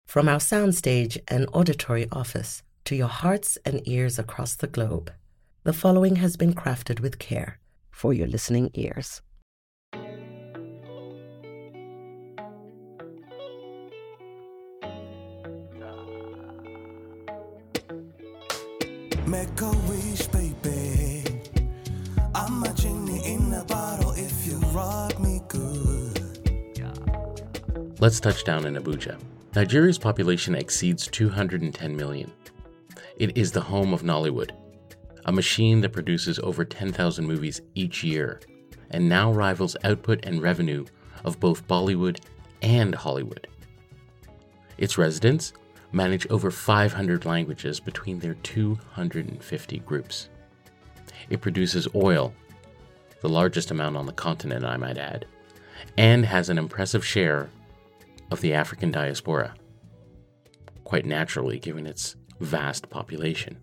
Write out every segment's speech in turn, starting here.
From our soundstage and auditory office to your hearts and ears across the globe, the following has been crafted with care for your listening ears. Make a wish, baby. I'm a genie in a bottle if you rock me good. Let's touch down in Abuja. Nigeria's population exceeds 210 million. It is the home of Nollywood, a machine that produces over 10,000 movies each year, and now rivals output and revenue of both Bollywood and Hollywood. Its residents manage over 500 languages between their 250 groups. It produces oil, the largest amount on the continent, I might add, and has an impressive share of the African diaspora, quite naturally given its vast population.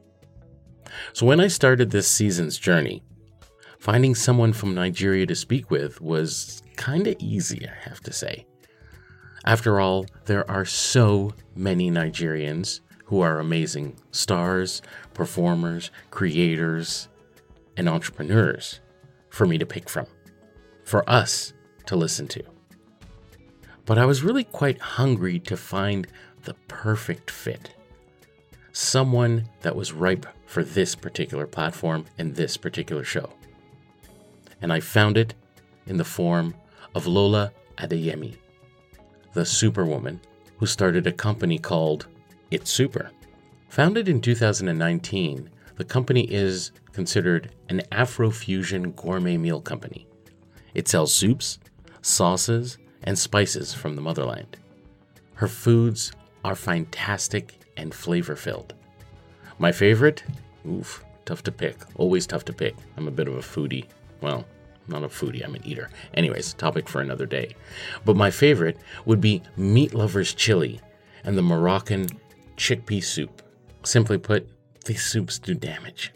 So when I started this season's journey, finding someone from Nigeria to speak with was kinda easy, I have to say. After all, there are so many Nigerians who are amazing stars, performers, creators, and entrepreneurs for me to pick from, for us to listen to. But I was really quite hungry to find the perfect fit. Someone that was ripe for this particular platform and this particular show. And I found it in the form of Lola Adeyemi, the superwoman who started a company called It's Super. Founded in 2019, the company is considered an Afro-fusion gourmet meal company. It sells soups, sauces, and spices from the motherland. Her foods are fantastic and flavor-filled. My favorite? Tough to pick. Always tough to pick. I'm a bit of a foodie. Well, not a foodie, I'm an eater. Anyways, topic for another day. But my favorite would be Meat Lover's Chili and the Moroccan chickpea soup. Simply put, these soups do damage.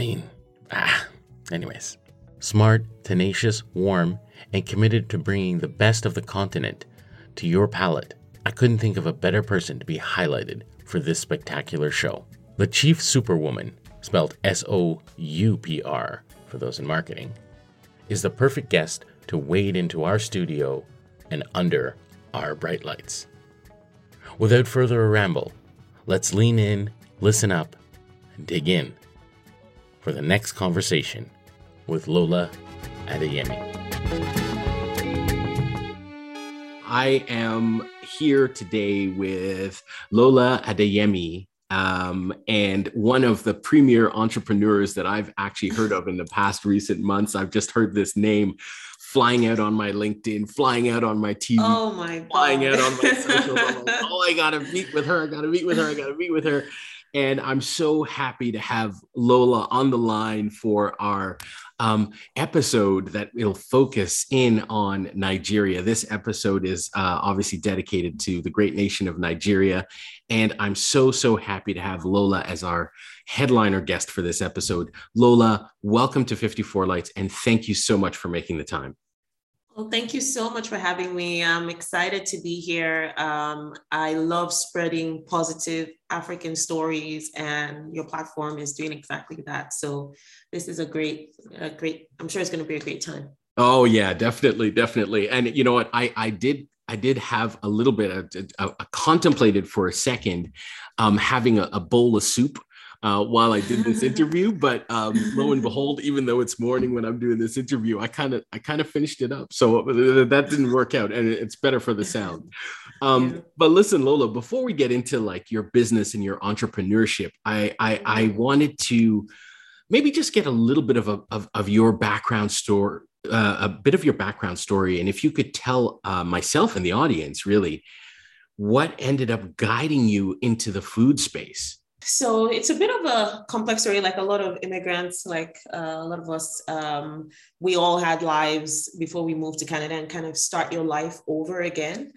Anyways. Smart, tenacious, warm, and committed to bringing the best of the continent to your palate. I couldn't think of a better person to be highlighted for this spectacular show. The Chief Superwoman, spelled S-O-U-P-R for those in marketing, is the perfect guest to wade into our studio and under our bright lights. Without further ramble, let's lean in, listen up, and dig in for the next conversation with Lola Adeyemi. I am here today with Lola Adeyemi, and one of the premier entrepreneurs that I've actually heard of in the past recent months. I've just heard this name flying out on my LinkedIn, flying out on my TV, oh my God. Flying out on my socials. I'm like, I gotta meet with her. And I'm so happy to have Lola on the line for our episode that will focus in on Nigeria. This episode is obviously dedicated to the great nation of Nigeria. And I'm so happy to have Lola as our headliner guest for this episode. Lola, welcome to 54 Lights, and thank you so much for making the time. Well, thank you so much for having me. I'm excited to be here. I love spreading positive African stories, and your platform is doing exactly that. So this is a great, I'm sure it's going to be a great time. Oh yeah, definitely. And you know what, I did have a little bit of contemplated for a second having a bowl of soup while I did this interview, but lo and behold, even though it's morning when I'm doing this interview, I kind of finished it up. So that didn't work out, and it's better for the sound. But listen, Lola, before we get into like your business and your entrepreneurship, I wanted to maybe just get a little bit of your background story, a bit of your background story, and if you could tell myself and the audience really what ended up guiding you into the food space. So it's a bit of a complex story, like a lot of immigrants, like a lot of us, we all had lives before we moved to Canada and kind of start your life over again.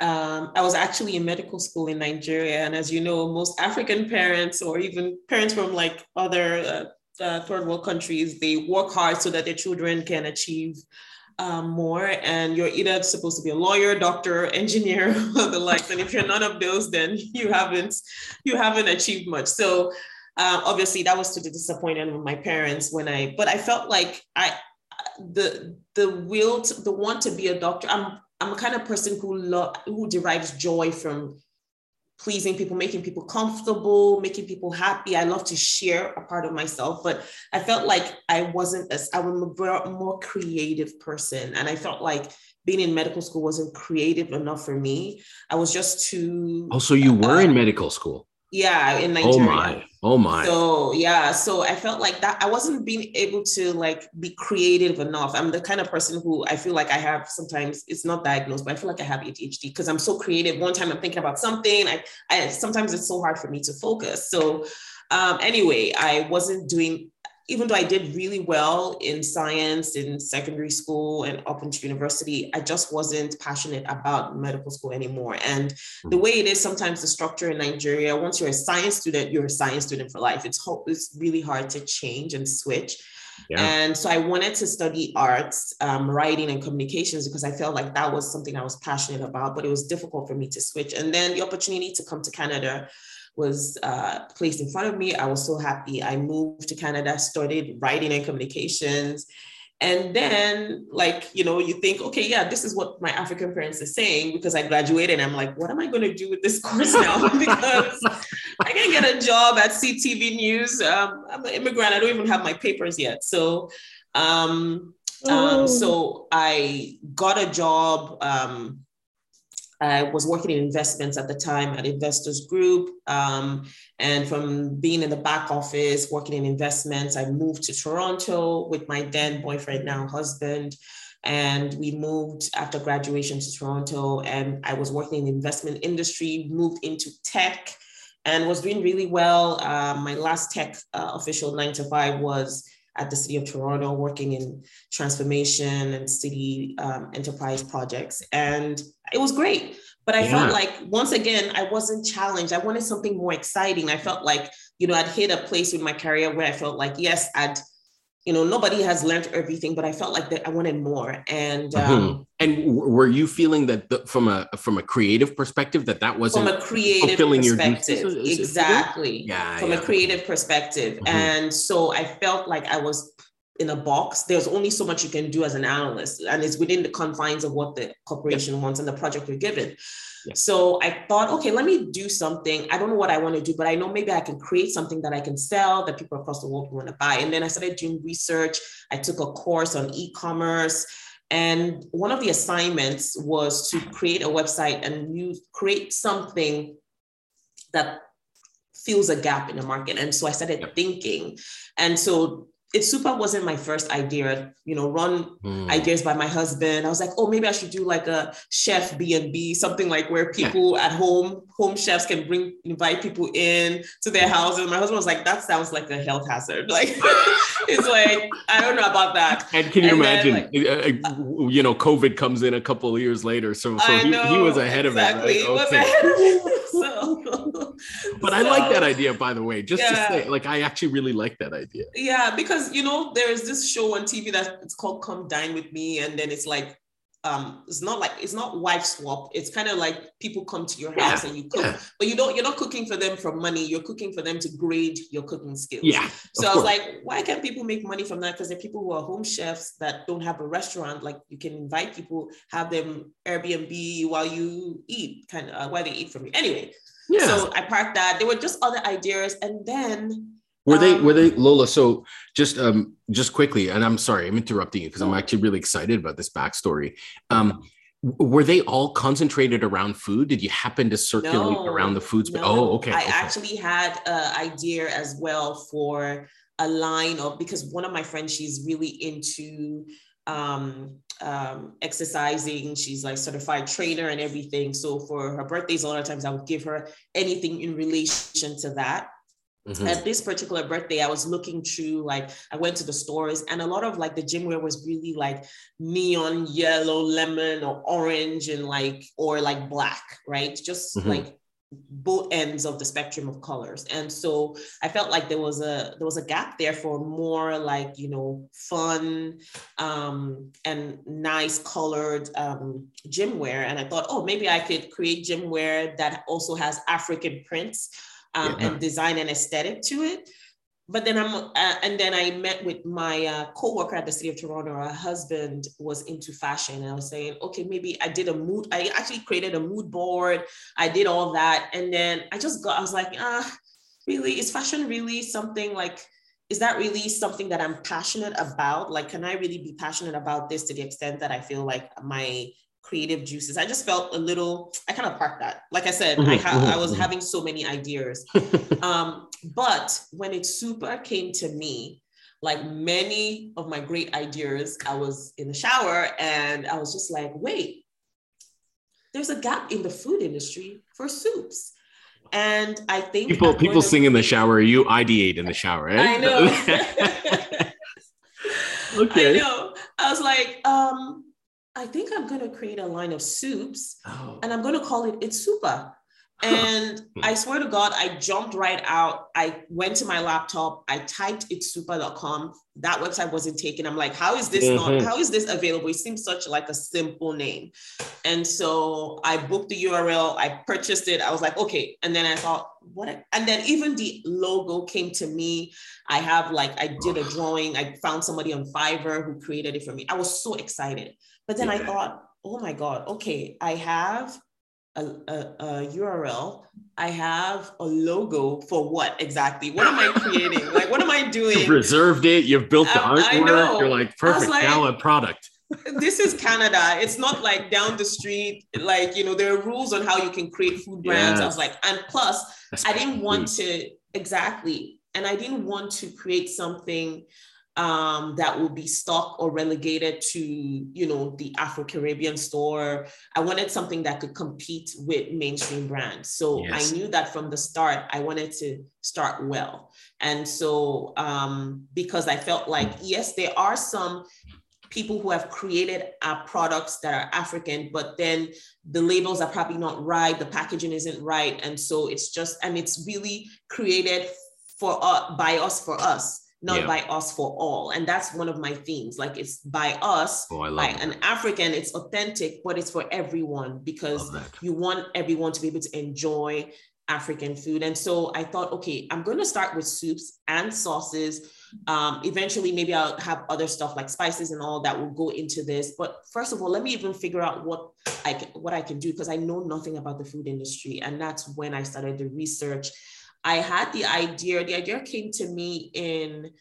I was actually in medical school in Nigeria. And as you know, most African parents or even parents from like other third world countries, they work hard so that their children can achieve more, and you're either supposed to be a lawyer, doctor, engineer, or the likes. And if you're none of those, then you haven't achieved much. So obviously that was to the disappointment of my parents but I felt like the want to be a doctor. I'm a kind of person who derives joy from pleasing people, making people comfortable, making people happy. I love to share a part of myself, but I felt like I was a more creative person. And I felt like being in medical school wasn't creative enough for me. I was just too... Oh, so you were in medical school? Yeah, in Nigeria. Oh my. So I felt like that I wasn't being able to like be creative enough. I'm the kind of person who I feel like I have, sometimes it's not diagnosed, but I feel like I have ADHD because I'm so creative. One time I'm thinking about something, I sometimes it's so hard for me to focus. So anyway, I wasn't doing, even though I did really well in science in secondary school and up into university, I just wasn't passionate about medical school anymore. And the way it is sometimes the structure in Nigeria, once you're a science student, you're a science student for life. It's really hard to change and switch. Yeah. And so I wanted to study arts, writing and communications, because I felt like that was something I was passionate about, but it was difficult for me to switch. And then the opportunity to come to Canada was placed in front of me. I was so happy. I moved to Canada, started writing and communications. And then, like, you think, okay, yeah, this is what my African parents are saying, because I graduated and I'm like, what am I going to do with this course now? Because I can get a job at CTV News. I'm an immigrant. I don't even have my papers yet. So, so I got a job. I was working in investments at the time at Investors Group. And from being in the back office, working in investments, I moved to Toronto with my then boyfriend, now husband. And we moved after graduation to Toronto, and I was working in the investment industry, moved into tech and was doing really well. My last tech official 9 to 5 was at the City of Toronto, working in transformation and city enterprise projects. And it was great. But I felt like, once again, I wasn't challenged. I wanted something more exciting. I felt like, I'd hit a place with my career where I felt like, yes, nobody has learned everything, but I felt like that I wanted more. And and were you feeling that from a creative perspective that wasn't from a creative fulfilling perspective? Your duties? Exactly. From a creative perspective. And so I felt like I was in a box. There's only so much you can do as an analyst, and it's within the confines of what the corporation wants and the project you're given. So I thought, okay, let me do something. I don't know what I want to do, but I know maybe I can create something that I can sell, that people across the world want to buy. And then I started doing research. I took a course on e-commerce. And one of the assignments was to create a website and create something that fills a gap in the market. And so I started thinking. And so Super wasn't my first idea, run ideas by my husband. I was like, oh, maybe I should do like a chef B&B, something like where people at home chefs can invite people in to their houses. My husband was like, that sounds like a health hazard. Like, it's like, I don't know about that. And can you imagine, COVID comes in a couple of years later. So he was ahead of it. Right? He was ahead of it. But I like that idea, by the way, just to say, like, I actually really like that idea. Yeah, because, there's this show on TV that it's called Come Dine With Me. And then it's like, it's not wife swap. It's kind of like people come to your house and you cook, but you're not cooking for them for money. You're cooking for them to grade your cooking skills. Yeah. So I was like, why can't people make money from that? Because there are people who are home chefs that don't have a restaurant. Like, you can invite people, have them Airbnb while you eat, while they eat from you. Anyway. Yeah. So I parked that. There were just other ideas. And then were they Lola? So just quickly, and I'm sorry, I'm interrupting you because I'm actually really excited about this backstory. Were they all concentrated around food? Did you happen to circulate around the food space? Oh, okay. I actually had an idea as well for a line of, because one of my friends, she's really into exercising. She's like certified trainer and everything. So for her birthdays, a lot of times I would give her anything in relation to that. Mm-hmm. At this particular birthday, I was looking through, like, I went to the stores, and a lot of like the gymwear was really like neon yellow, lemon, or orange, and like, or like black, right? Just like both ends of the spectrum of colors. And so I felt like there was a gap there for more like, fun and nice colored gym wear. And I thought, oh, maybe I could create gym wear that also has African prints and design and aesthetic to it. But then I met with my co-worker at the City of Toronto. Her husband was into fashion. And I was saying, okay, maybe I actually created a mood board. I did all that. And then I was like, really, is fashion really something like, is that really something that I'm passionate about? Like, can I really be passionate about this to the extent that I feel like my creative juices? I just felt I kind of parked that. Like I said, I was having so many ideas. But when It's Super came to me, like many of my great ideas, I was in the shower and I was just like, wait, there's a gap in the food industry for soups. And I think people sing in the shower, you ideate in the shower, right? I know. Okay. I know. I was like, I think I'm going to create a line of soups and I'm going to call it It's Super. And I swear to God, I jumped right out. I went to my laptop. I typed itssuper.com. That website wasn't taken. I'm like, how is this available? It seems such like a simple name. And so I booked the URL. I purchased it. I was like, okay. And then I thought, and then even the logo came to me. I did a drawing. I found somebody on Fiverr who created it for me. I was so excited. But then I thought, oh my God, okay, I have a URL. I have a logo for what exactly? What am I creating? Like, what am I doing? You've reserved it. You've built the artwork. You're like, perfect. Now a product. This is Canada. It's not like down the street. Like, there are rules on how you can create food brands. Yes. I was like, and plus, I didn't want to, exactly. And I didn't want to create something that will be stuck or relegated to, the Afro-Caribbean store. I wanted something that could compete with mainstream brands. So yes. I knew that from the start, I wanted to start well. And so because I felt like, yes, there are some people who have created products that are African, but then the labels are probably not right. The packaging isn't right. And so it's really created by us for us. Not by us for all. And that's one of my themes. Like, it's by us, by an African, it's authentic, but it's for everyone, because you want everyone to be able to enjoy African food. And so I thought, okay, I'm going to start with soups and sauces. Eventually, maybe I'll have other stuff like spices and all that will go into this. But first of all, let me even figure out what I can do, because I know nothing about the food industry. And that's when I started the research. I had the idea came to me in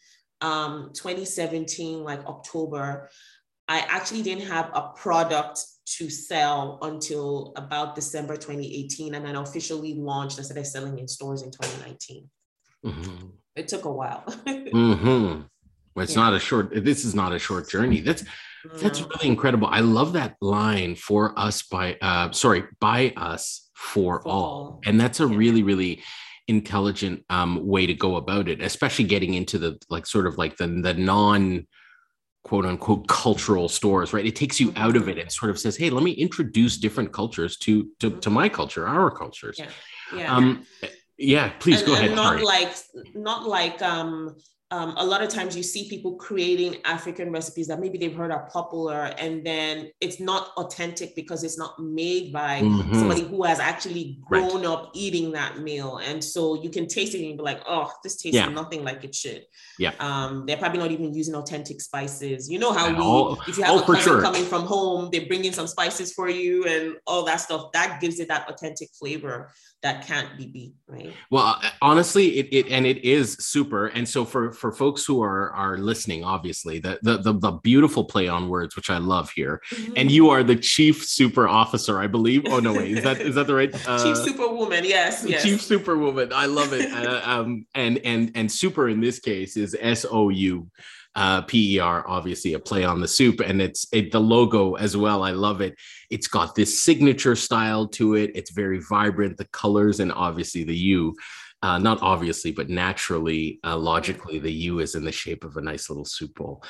2017, like October. I actually didn't have a product to sell until about December 2018. And then officially launched. I started selling in stores in 2019. Mm-hmm. It took a while. Mm-hmm. Well, this is not a short journey. That's really incredible. I love that line, by us for all. And that's a really, really intelligent way to go about it, especially getting into the the non quote unquote cultural stores, right? It takes you out of it and sort of says, hey, let me introduce different cultures to my culture, our cultures. Please go ahead. Not like a lot of times you see people creating African recipes that maybe they've heard are popular, and then it's not authentic because it's not made by somebody who has actually grown up eating that meal. And so you can taste it and be like, oh, this tastes nothing like it should. Yeah. They're probably not even using authentic spices. You know how if you have a cousin coming from home, they bring in some spices for you and all that stuff. That gives it that authentic flavor that can't be beat, right? Well, honestly, it is super. And so for folks who are listening, obviously, the beautiful play on words, which I love here, and you are the chief super officer, I believe. Oh no, wait, is that the right? Chief superwoman, yes. Chief superwoman, I love it. And super in this case is SOU. PER, obviously a play on the soup, and the logo as well. I love it. It's got this signature style to it. It's very vibrant, the colors, and obviously the U. Not obviously, but naturally, logically, the U is in the shape of a nice little soup bowl.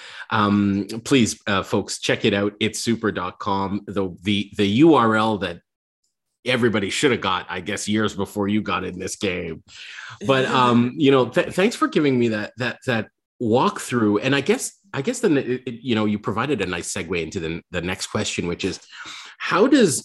Please, folks, check it out. Itssuper.com. The URL that everybody should have got, I guess, years before you got in this game. But thanks for giving me that walkthrough. And I guess then you provided a nice segue into the next question, which is how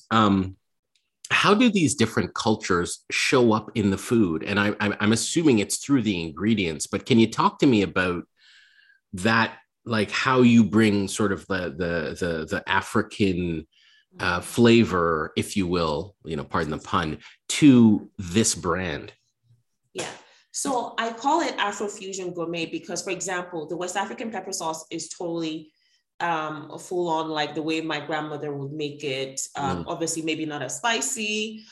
do these different cultures show up in the food? And I'm assuming it's through the ingredients, but can you talk to me about that, like how you bring sort of the African flavor, if you will, pardon the pun, to this brand? Yeah. So I call it Afrofusion Gourmet because, for example, the West African pepper sauce is totally full on, like the way my grandmother would make it. Obviously, maybe not as spicy.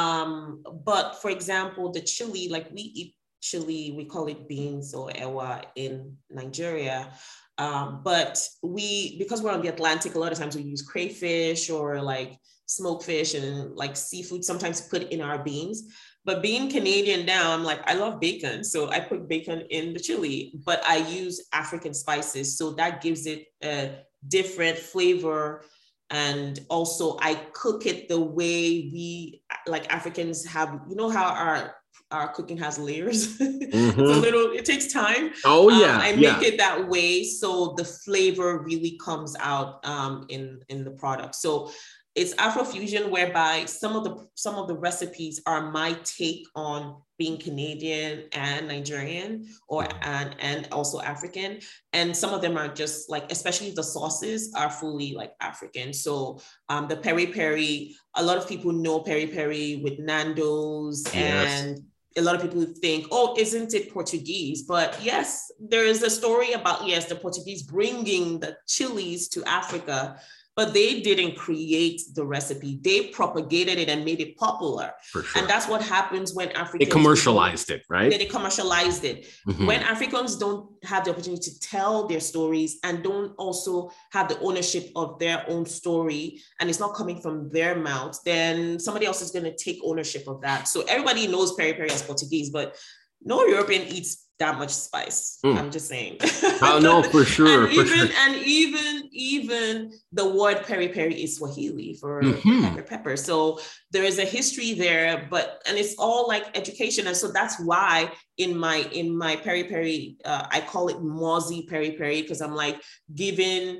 But for example, the chili, like we eat chili, we call it beans or ewa in Nigeria. But because we're on the Atlantic, a lot of times we use crayfish or like smoked fish and like seafood sometimes put in our beans. But being Canadian now, I'm like, I love bacon. So I put bacon in the chili, but I use African spices. So that gives it a different flavor. And also I cook it the way we, like Africans have, how our cooking has layers. Mm-hmm. It takes time. Oh yeah. I make it that way. So the flavor really comes out in the product. So it's Afrofusion, whereby some of the recipes are my take on being Canadian and Nigerian, and also African. And some of them are just like, especially the sauces are fully like African. So the peri peri, a lot of people know peri peri with Nando's, yes. And a lot of people think, oh, isn't it Portuguese? But yes, there is a story about, yes, the Portuguese bringing the chilies to Africa, but they didn't create the recipe. They propagated it and made it popular. For sure. And that's what happens when Africans— They commercialized it, right? They commercialized it. Mm-hmm. When Africans don't have the opportunity to tell their stories and don't also have the ownership of their own story, and it's not coming from their mouth, then somebody else is going to take ownership of that. So everybody knows peri peri as Portuguese, but no European eats that much spice. I'm just saying. Oh no, for sure. And even the word peri peri is Swahili for pepper. So there is a history there, and it's all like education. And so that's why in my peri peri, I call it Mozzie peri peri, because I'm like giving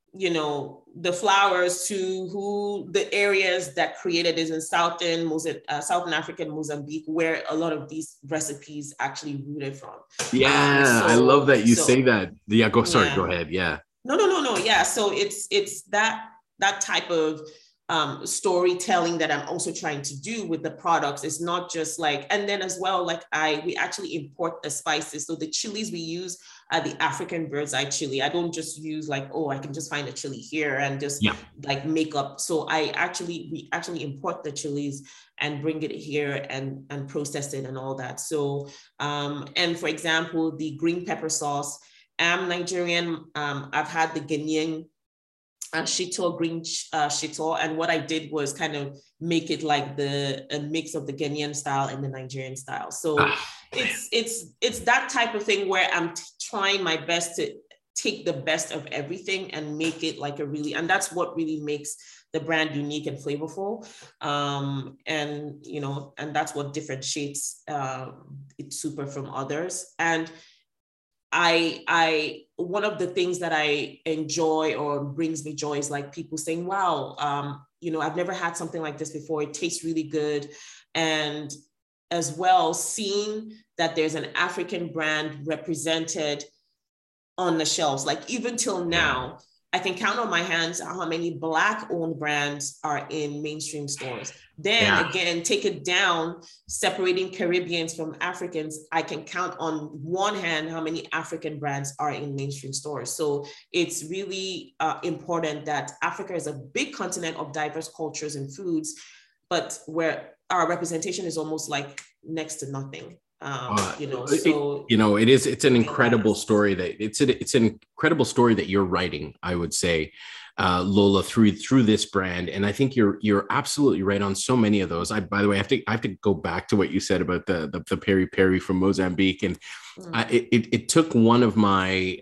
the flowers to who the areas that created is in Southern African Mozambique, where a lot of these recipes actually rooted from. Yeah, I love that you say that. Yeah, go ahead. Yeah. No. Yeah. So it's that type of storytelling that I'm also trying to do with the products. It's not just like, and then as well, like we actually import the spices. So the chilies we use are the African bird's eye chili. I don't just use like, I can just find a chili here and just like make up. So we actually import the chilies and bring it here and process it and all that. So, and for example, the green pepper sauce, I'm Nigerian. I've had the Ghanaian shito, green shito, and what I did was kind of make it like a mix of the Ghanaian style and the Nigerian style. So it's that type of thing where I'm trying my best to take the best of everything and make it like and that's what really makes the brand unique and flavorful. And that's what differentiates it super from others. And one of the things that I enjoy or brings me joy is like people saying, wow, I've never had something like this before. It tastes really good. And as well, seeing that there's an African brand represented on the shelves, like even till now, I can count on my hands how many Black-owned brands are in mainstream stores. Then again, take it down, separating Caribbeans from Africans, I can count on one hand how many African brands are in mainstream stores. So it's really important that Africa is a big continent of diverse cultures and foods, but where our representation is almost like next to nothing. So it's an incredible story it's an incredible story that you're writing, I would say, Lola, through this brand. And I think you're absolutely right on so many of those. By the way, I have to go back to what you said about the peri peri from Mozambique. And it took one of my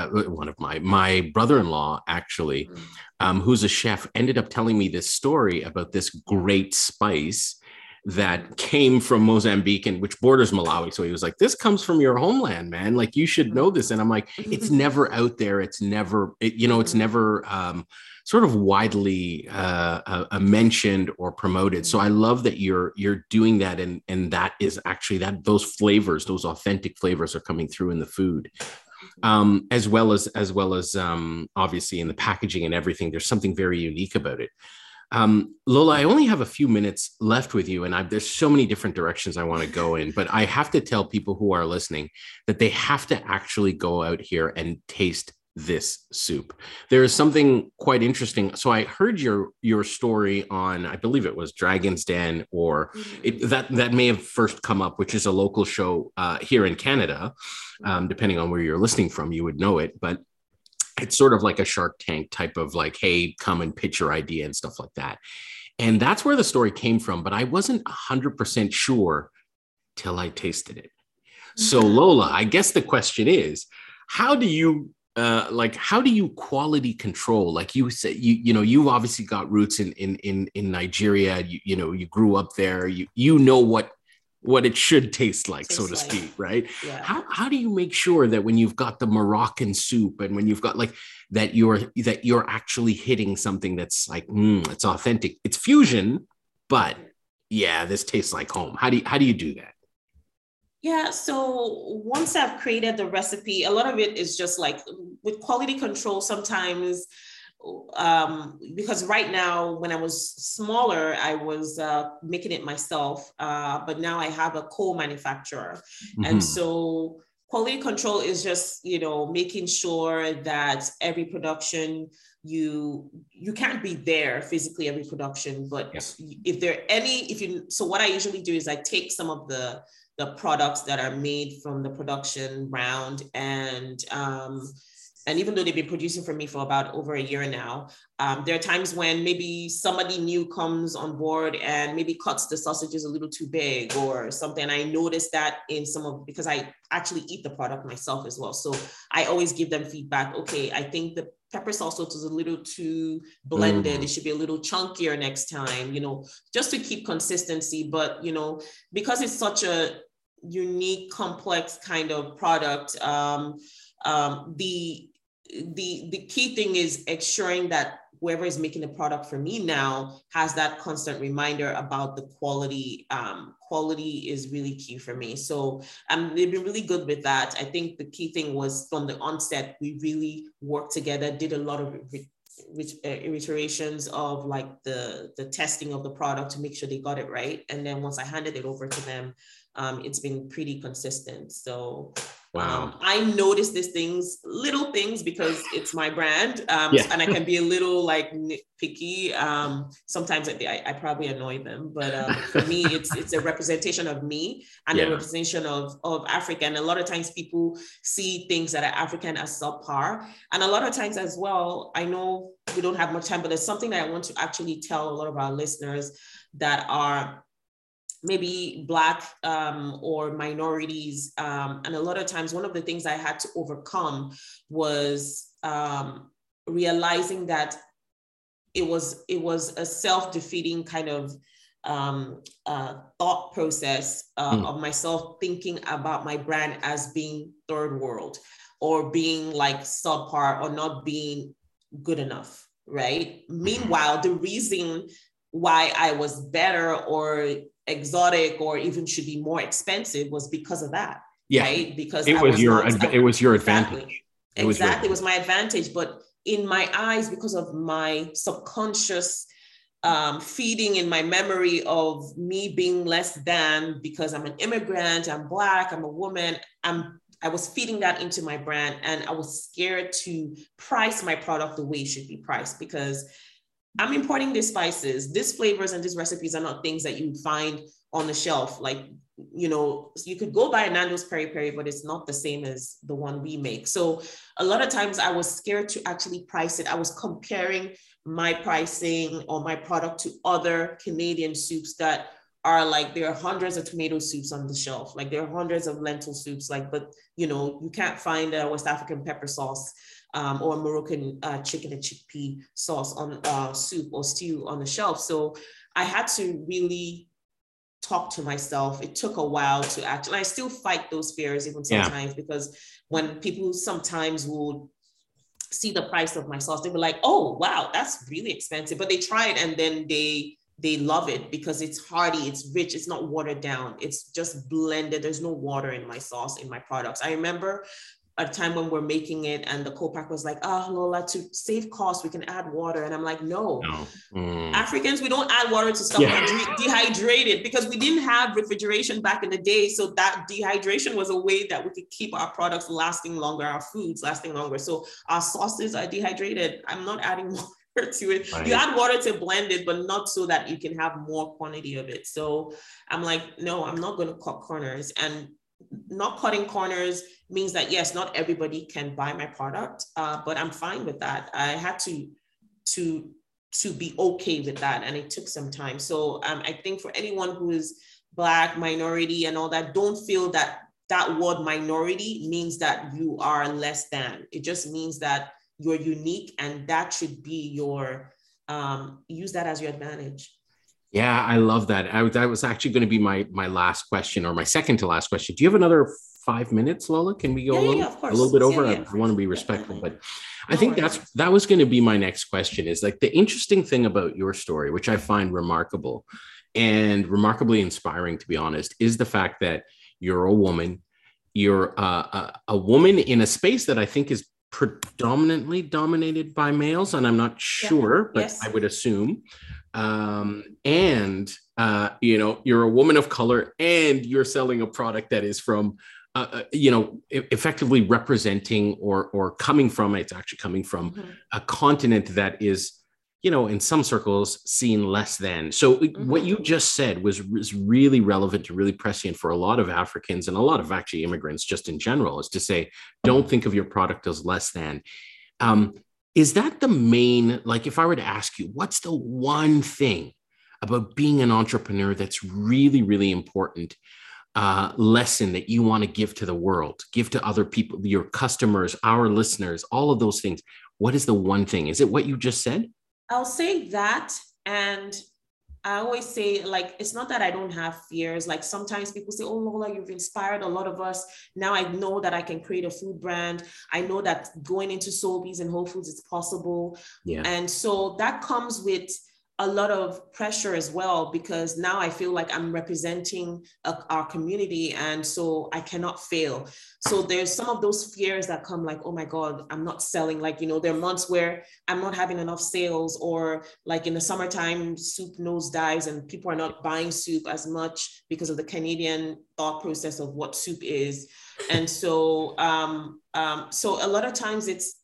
brother-in-law, actually, who's a chef, ended up telling me this story about this great spice that came from Mozambique, and which borders Malawi. So he was like, this comes from your homeland, man. Like, you should know this. And I'm like, it's never out there. It's never, it's never sort of widely mentioned or promoted. So I love that you're doing that. And that is actually those flavors, those authentic flavors are coming through in the food. As well as obviously in the packaging and everything. There's something very unique about it. Lola, I only have a few minutes left with you, and there's so many different directions I want to go in, but I have to tell people who are listening that they have to actually go out here and taste this soup. There is something quite interesting. So I heard your story on, I believe it was Dragon's Den, or that may have first come up, which is a local show here in Canada. Depending on where you're listening from, you would know it, but it's sort of like a Shark Tank type of like, hey, come and pitch your idea and stuff like that. And that's where the story came from, but I wasn't 100% sure till I tasted it. So Lola, I guess the question is, how do you quality control? Like you said, you've obviously got roots in Nigeria. You grew up there. You know what it should taste like, so to speak, right? Yeah. How do you make sure that when you've got the Moroccan soup and when you've got like that you're actually hitting something that's like, it's authentic, it's fusion, but yeah, this tastes like home. How do you do that? Yeah, so once I've created the recipe, a lot of it is just like with quality control sometimes, because right now, when I was smaller, I was making it myself, but now I have a co-manufacturer. And so quality control is just, making sure that every production, you can't be there physically every production, but so what I usually do is I take some of the products that are made from the production round, and even though they've been producing for me for about over a year now, there are times when maybe somebody new comes on board and maybe cuts the sausages a little too big or something. I noticed that because I actually eat the product myself as well. So I always give them feedback. Okay, I think the pepper salsa is a little too blended. It should be a little chunkier next time, just to keep consistency. But, because it's such a unique, complex kind of product, the key thing is ensuring that whoever is making the product for me now has that constant reminder about the quality. Quality is really key for me. So they've been really good with that. I think the key thing was from the onset, we really worked together, did a lot of iterations of like the testing of the product to make sure they got it right. And then once I handed it over to them, it's been pretty consistent. So wow. I notice these little things, because it's my brand, and I can be a little like nitpicky. Sometimes I probably annoy them, but for me, it's a representation of me and a representation of Africa. And a lot of times people see things that are African as subpar. And a lot of times as well, I know we don't have much time, but there's something that I want to actually tell a lot of our listeners that are maybe Black or minorities. And a lot of times, one of the things I had to overcome was realizing that it was a self-defeating kind of thought process of myself thinking about my brand as being third world or being like subpar or not being good enough, right? Meanwhile, the reason why I was better or exotic or even should be more expensive was because of that, right? Because it was your advantage. Exactly, it was my advantage. But in my eyes, because of my subconscious feeding in my memory of me being less than, because I'm an immigrant, I'm Black, I'm a woman, I was feeding that into my brand, and I was scared to price my product the way it should be priced, because I'm importing these spices. These flavors and these recipes are not things that you find on the shelf. Like, you know, you could go buy a Nando's peri peri, but it's not the same as the one we make. So a lot of times I was scared to actually price it. I was comparing my pricing or my product to other Canadian soups that are like, there are hundreds of tomato soups on the shelf. Like there are hundreds of lentil soups, like, but you know, you can't find a West African pepper sauce or Moroccan chicken and chickpea sauce on soup or stew on the shelf. So I had to really talk to myself. It took a while to actually, I still fight those fears even sometimes, because when people sometimes will see the price of my sauce, they were like, oh, wow, that's really expensive. But they try it and then they love it because it's hearty, it's rich, it's not watered down. It's just blended. There's no water in my sauce, in my products. I remember a time when we're making it and the co-pack was like, oh, Lola, to save costs, we can add water. And I'm like, no. Africans, we don't add water to stuff dehydrated, because we didn't have refrigeration back in the day. So that dehydration was a way that we could keep our products lasting longer, our foods lasting longer. So our sauces are dehydrated. I'm not adding water to it. Right. You add water to blend it, but not so that you can have more quantity of it. So I'm like, no, I'm not going to cut corners. And not cutting corners means that, yes, not everybody can buy my product, but I'm fine with that. I had to be okay with that, and it took some time. So I think for anyone who is Black, minority, and all that, don't feel that that word minority means that you are less than. It just means that you're unique, and that should be your, use that as your advantage. Yeah, I love that. That was actually going to be my last question, or my second to last question. Do you have another 5 minutes, Lola? Can we go a little bit over? I want to be respectful, but I think that was going to be my next question. Is like, the interesting thing about your story, which I find remarkable and remarkably inspiring, to be honest, is the fact that you're a woman. You're a woman in a space that I think is predominantly dominated by males, and I'm not sure, but I would assume. You know, you're a woman of color, and you're selling a product that is from, you know, effectively representing or coming from, it's actually coming from a continent that is, you know, in some circles seen less than. So what you just said was really relevant and really prescient for a lot of Africans and a lot of actually immigrants just in general, is to say, don't think of your product as less than. Is that the main, like, if I were to ask you, what's the one thing about being an entrepreneur that's really, really important lesson that you want to give to the world, give to other people, your customers, our listeners, all of those things? What is the one thing? Is it what you just said? I'll say that. And I always say, like, it's not that I don't have fears. Like, sometimes people say, oh, Lola, you've inspired a lot of us. Now I know that I can create a food brand. I know that going into Sobeys and Whole Foods is possible. Yeah. And so that comes with a lot of pressure as well, because now I feel like I'm representing our community, and so I cannot fail. So there's some of those fears that come, like, oh my God, I'm not selling. Like, you know, there are months where I'm not having enough sales, or like in the summertime, soup nosedives and people are not buying soup as much because of the Canadian thought process of what soup is. And so, so a lot of times it's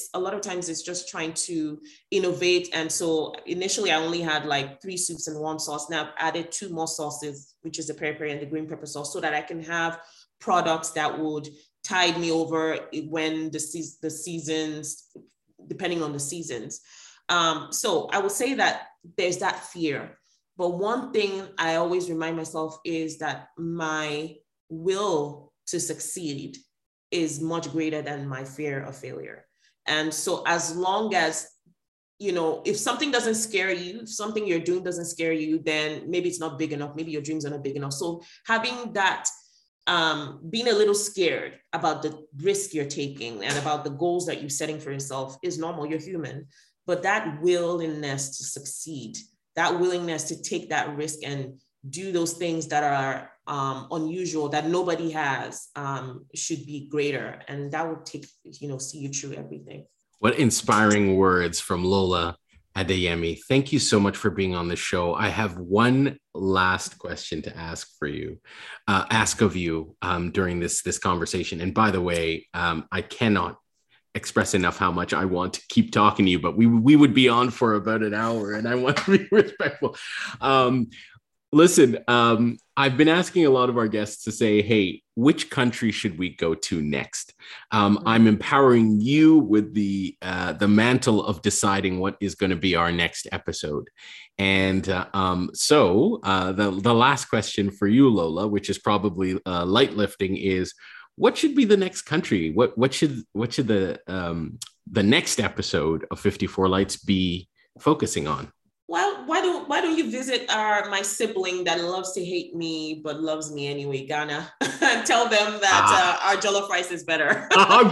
just trying to innovate. And so initially I only had like 3 soups and 1 sauce. Now I've added 2 more sauces, which is the peri peri and the green pepper sauce, so that I can have products that would tide me over when the seasons, depending on the seasons. So I would say that there's that fear. But one thing I always remind myself is that my will to succeed is much greater than my fear of failure. And so as long as, you know, if something doesn't scare you, if something you're doing doesn't scare you, then maybe it's not big enough. Maybe your dreams are not big enough. So having that, being a little scared about the risk you're taking and about the goals that you're setting for yourself is normal. You're human. But that willingness to succeed, that willingness to take that risk and do those things that are unusual, that nobody has, should be greater. And that would take, you know, see you through everything. What inspiring words from Lola Adeyemi. Thank you so much for being on the show. I have one last question to ask of you during this conversation. And by the way, I cannot express enough how much I want to keep talking to you, but we would be on for about an hour, and I want to be respectful. Listen, I've been asking a lot of our guests to say, hey, which country should we go to next? I'm empowering you with the mantle of deciding what is going to be our next episode. And so the last question for you, Lola, which is probably light lifting, is what should be the next country? What should the next episode of 54 Lights be focusing on? Well, why don't you visit my sibling that loves to hate me but loves me anyway, Ghana, and tell them that our jollof rice is better.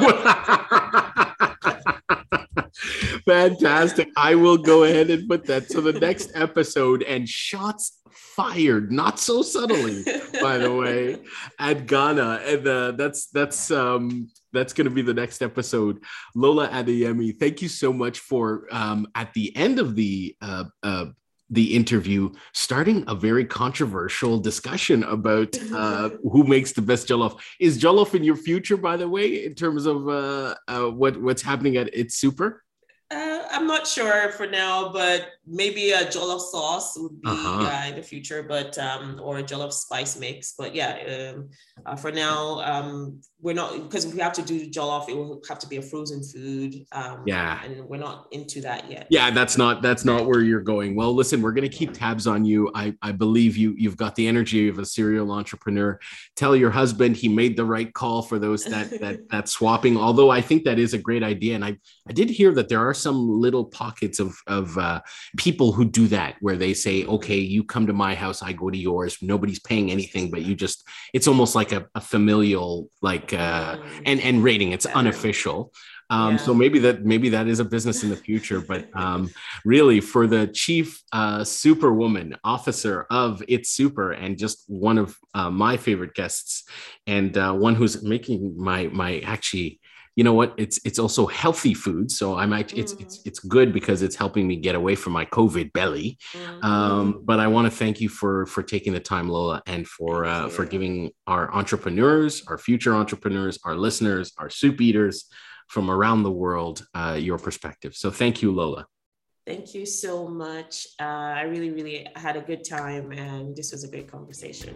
Fantastic. I will go ahead and put that to the next episode. And shots fired, not so subtly, by the way, at Ghana. And that's going to be the next episode. Lola Adeyemi, thank you so much for at the end of the interview, starting a very controversial discussion about who makes the best jollof. Is jollof in your future, by the way, in terms of what's happening at It's Super? I'm not sure for now, but maybe a jollof sauce would be in the future, but or a jollof spice mix. But for now, we're not, because if we have to do jollof, it will have to be a frozen food. And we're not into that yet. Yeah, that's not where you're going. Well, listen, we're going to keep tabs on you. I believe you've got the energy of a serial entrepreneur. Tell your husband he made the right call for those that swapping. Although I think that is a great idea, and I did hear that there are some little pockets of people who do that, where they say, okay, you come to my house, I go to yours, nobody's paying anything, but it's almost like a familial, like and rating. It's unofficial. So maybe that is a business in the future, but really, for the chief superwoman officer of It's Super, and just one of my favorite guests, and one who's making my actually, you know what? It's also healthy food. So it's good because it's helping me get away from my COVID belly. But I want to thank you for taking the time, Lola, and for giving our entrepreneurs, our future entrepreneurs, our listeners, our soup eaters from around the world, your perspective. So thank you, Lola. Thank you so much. I really, really had a good time, and this was a great conversation.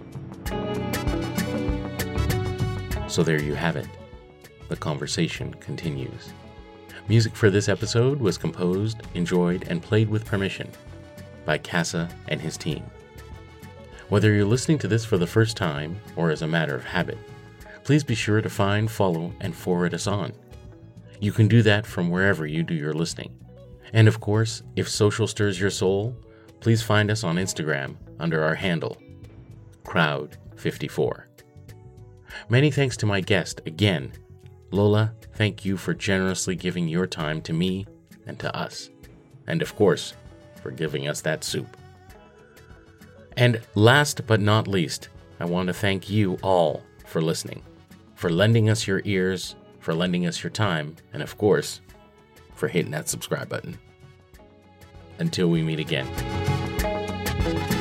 So there you have it. The conversation continues. Music for this episode was composed, enjoyed, and played with permission by Casa and his team. Whether you're listening to this for the first time or as a matter of habit, please be sure to find, follow, and forward us on. You can do that from wherever you do your listening. And of course, if social stirs your soul, please find us on Instagram under our handle, Crowd54. Many thanks to my guest again. Lola, thank you for generously giving your time to me and to us. And of course, for giving us that soup. And last but not least, I want to thank you all for listening, for lending us your ears, for lending us your time, and of course, for hitting that subscribe button. Until we meet again.